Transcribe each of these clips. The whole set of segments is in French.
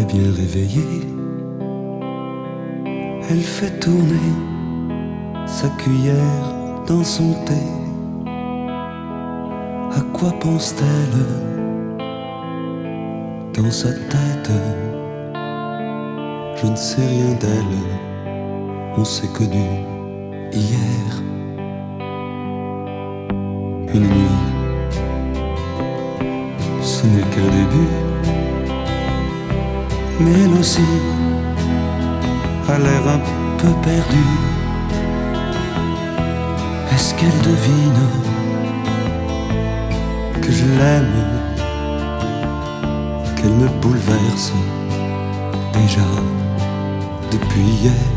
bien réveillée, elle fait tourner sa cuillère dans son thé. À quoi pense-t-elle dans sa tête? Je ne sais rien d'elle, on s'est connus hier. Une nuit, ce n'est qu'un début, mais elle aussi a l'air un peu perdue. Est-ce qu'elle devine que je l'aime, qu'elle me bouleverse déjà depuis hier?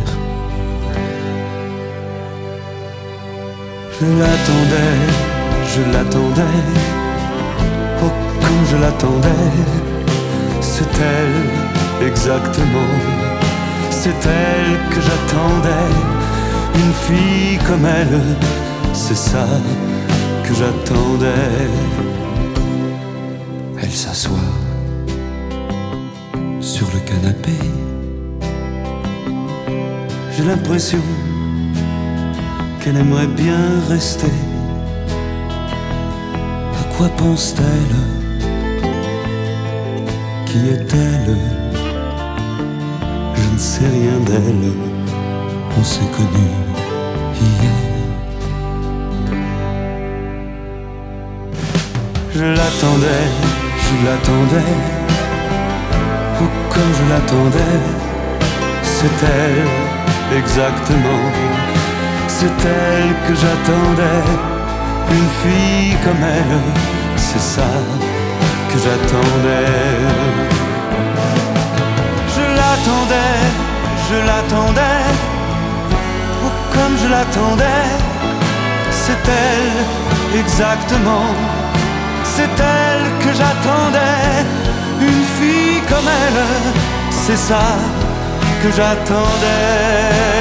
Je l'attendais, oh comme je l'attendais. C'est elle, exactement, c'est elle que j'attendais. Une fille comme elle, c'est ça que j'attendais. Elle s'assoit sur le canapé. J'ai l'impression qu'elle aimerait bien rester. À quoi pense-t-elle? Qui est-elle? Je ne sais rien d'elle. On s'est connus hier. Je l'attendais, oh comme je l'attendais. C'est elle, exactement, c'est elle que j'attendais. Une fille comme elle, c'est ça que j'attendais. Je l'attendais, oh comme je l'attendais. C'est elle, exactement, c'est elle que j'attendais. Une fille comme elle, c'est ça que j'attendais.